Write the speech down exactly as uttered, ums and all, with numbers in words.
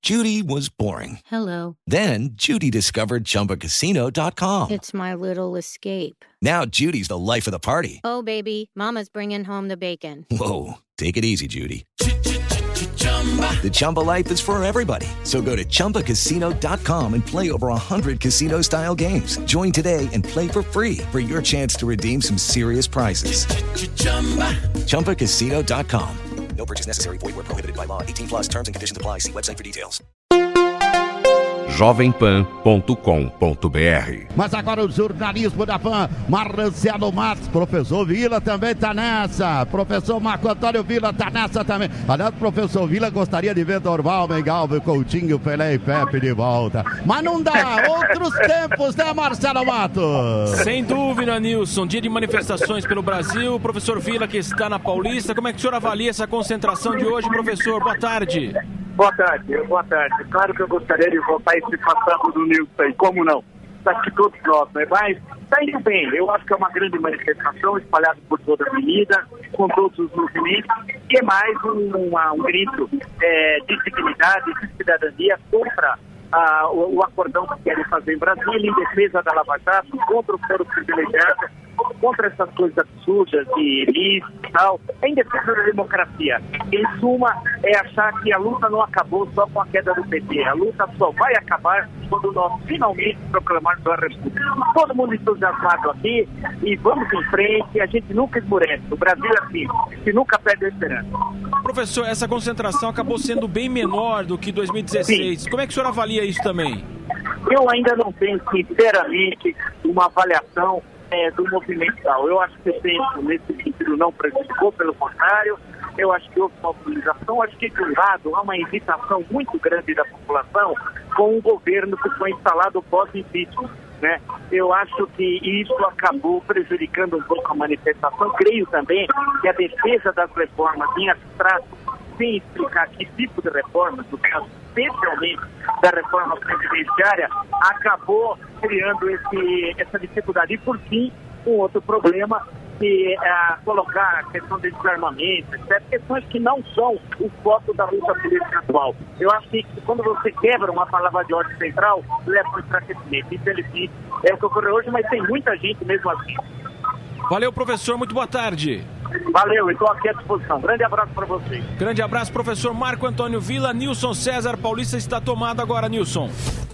Judy was boring. Hello. Then Judy discovered Chumba Casino dot com. It's my little escape. Now Judy's the life of the party. Oh, baby, mama's bringing home the bacon. Whoa, take it easy, Judy. The Chumba life is for everybody. So go to Chumba Casino dot com and play over one hundred casino-style games. Join today and play for free for your chance to redeem some serious prizes. Chumba Casino dot com. No purchase necessary. Void where prohibited by law. eighteen plus terms and conditions apply. See website for details. jovem pan ponto com ponto b r. Mas agora o jornalismo da Pan, Marcelo Matos, professor Vila também tá nessa, professor Marco Antônio Vila tá nessa também. Aliás, o professor Vila gostaria de ver Dorval, Mengalvo, Coutinho, Pelé e Pepe de volta, mas não dá, outros tempos, né, Marcelo Matos? Sem dúvida, Nilson, dia de manifestações pelo Brasil, o professor Vila que está na Paulista, como é que o senhor avalia essa concentração de hoje, professor? Boa tarde. Boa tarde, boa tarde. Claro que eu gostaria de voltar esse passado do Nilson aí, como não? Acho que todos nós, né? Mas está indo bem. Eu acho que é uma grande manifestação espalhada por toda a avenida, com todos os movimentos, e é mais um, uma, um grito é, de dignidade, de cidadania contra ah, o, o acordão que querem fazer em Brasília, em defesa da Lava Jato, contra o foro privilegiado, contra essas coisas absurdas de elite e tal, em defesa da democracia. Em suma, é achar que a luta não acabou só com a queda do P T. A luta só vai acabar quando nós finalmente proclamarmos a República. Todo mundo entusiasmado aqui e vamos em frente, a gente nunca esmorece. O Brasil é assim, que nunca perde a esperança. Professor, essa concentração acabou sendo bem menor do que dois mil e dezesseis. Sim. Como é que o senhor avalia isso também? Eu ainda não tenho, sinceramente, uma avaliação É, do movimento tal. Eu acho que o tempo, nesse sentido, não prejudicou, pelo contrário. Eu acho que houve uma mobilização. Acho que, de um lado, há uma hesitação muito grande da população com o governo que foi instalado pós-impeachment, né? Eu acho que isso acabou prejudicando um pouco a manifestação. Creio também que a defesa das reformas em abstrato, sem explicar que tipo de reformas, no caso, especialmente da reforma previdenciária, acabou criando esse, essa dificuldade. E, por fim, um outro problema, que é colocar a questão de desarmamento, etcétera, questões que não são o foco da luta política atual. Eu acho que quando você quebra uma palavra de ordem central, leva para o enfraquecimento. Infelizmente, é o que ocorreu hoje, mas tem muita gente mesmo assim. Valeu, professor. Muito boa tarde. Valeu, estou aqui à disposição. Grande abraço para vocês. Grande abraço, professor Marco Antônio Vila. Nilson César, Paulista está tomado agora, Nilson.